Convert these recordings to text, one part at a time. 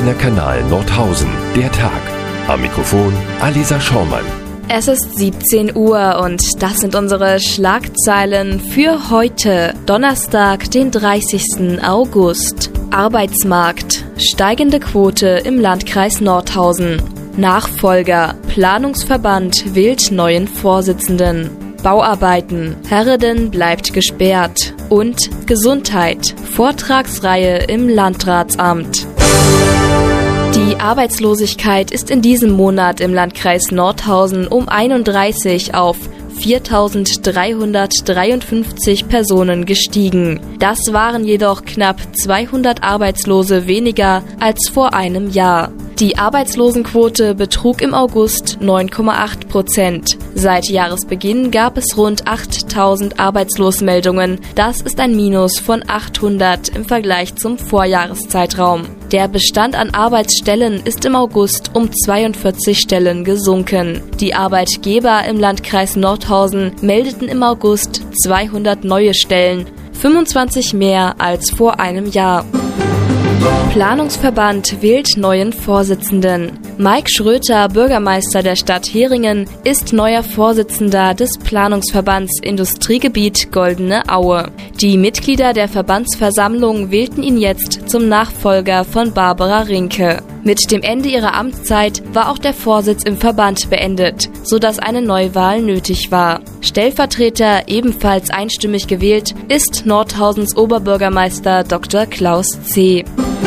Geschlossener Kanal Nordhausen, der Tag. Am Mikrofon Alisa Schaumann. Es ist 17 Uhr und das sind unsere Schlagzeilen für heute, Donnerstag, den 30. August. Arbeitsmarkt, steigende Quote im Landkreis Nordhausen. Nachfolger, Planungsverband wählt neuen Vorsitzenden. Bauarbeiten, Herreden bleibt gesperrt. Und Gesundheit, Vortragsreihe im Landratsamt. Die Arbeitslosigkeit ist in diesem Monat im Landkreis Nordhausen um 31 auf 4.353 Personen gestiegen. Das waren jedoch knapp 200 Arbeitslose weniger als vor einem Jahr. Die Arbeitslosenquote betrug im August 9,8%. Seit Jahresbeginn gab es rund 8.000 Arbeitslosmeldungen. Das ist ein Minus von 800 im Vergleich zum Vorjahreszeitraum. Der Bestand an Arbeitsstellen ist im August um 42 Stellen gesunken. Die Arbeitgeber im Landkreis Nordhausen meldeten im August 200 neue Stellen, 25 mehr als vor einem Jahr. Planungsverband wählt neuen Vorsitzenden. Mike Schröter, Bürgermeister der Stadt Heringen, ist neuer Vorsitzender des Planungsverbands Industriegebiet Goldene Aue. Die Mitglieder der Verbandsversammlung wählten ihn jetzt zum Nachfolger von Barbara Rinke. Mit dem Ende ihrer Amtszeit war auch der Vorsitz im Verband beendet, sodass eine Neuwahl nötig war. Stellvertreter, ebenfalls einstimmig gewählt, ist Nordhausens Oberbürgermeister Dr. Klaus C.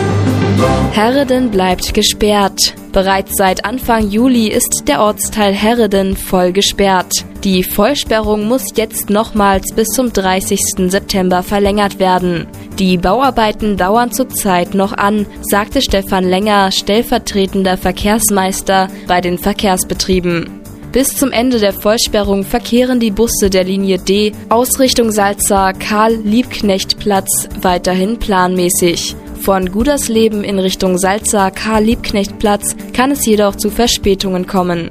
Herreden bleibt gesperrt. Bereits seit Anfang Juli ist der Ortsteil Herreden voll gesperrt. Die Vollsperrung muss jetzt nochmals bis zum 30. September verlängert werden. Die Bauarbeiten dauern zurzeit noch an, sagte Stefan Länger, stellvertretender Verkehrsmeister bei den Verkehrsbetrieben. Bis zum Ende der Vollsperrung verkehren die Busse der Linie D aus Richtung Salza Karl-Liebknecht-Platz weiterhin planmäßig. Von Gudersleben in Richtung Salza Karl-Liebknecht-Platz kann es jedoch zu Verspätungen kommen.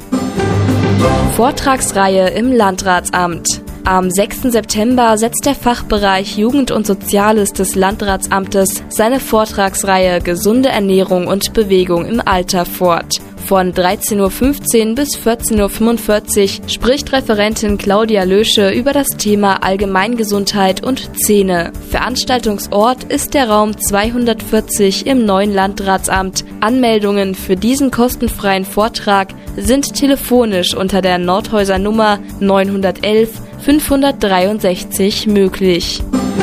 Vortragsreihe im Landratsamt. Am 6. September setzt der Fachbereich Jugend und Soziales des Landratsamtes seine Vortragsreihe Gesunde Ernährung und Bewegung im Alter fort. Von 13.15 Uhr bis 14.45 Uhr spricht Referentin Claudia Lösche über das Thema Allgemeingesundheit und Zähne. Veranstaltungsort ist der Raum 240 im neuen Landratsamt. Anmeldungen für diesen kostenfreien Vortrag sind telefonisch unter der Nordhäuser Nummer 911 563 möglich.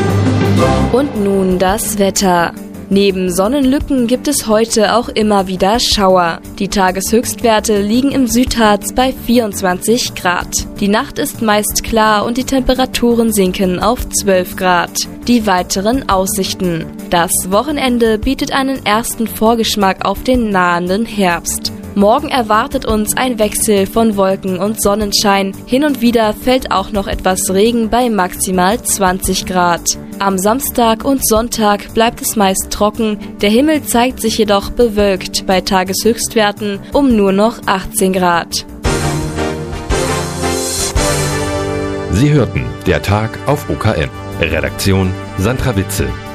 Und nun das Wetter. Neben Sonnenlücken gibt es heute auch immer wieder Schauer. Die Tageshöchstwerte liegen im Südharz bei 24 Grad. Die Nacht ist meist klar und die Temperaturen sinken auf 12 Grad. Die weiteren Aussichten. Das Wochenende bietet einen ersten Vorgeschmack auf den nahenden Herbst. Morgen erwartet uns ein Wechsel von Wolken und Sonnenschein. Hin und wieder fällt auch noch etwas Regen bei maximal 20 Grad. Am Samstag und Sonntag bleibt es meist trocken, der Himmel zeigt sich jedoch bewölkt bei Tageshöchstwerten um nur noch 18 Grad. Sie hörten der Tag auf OKM. Redaktion Sandra Witzel.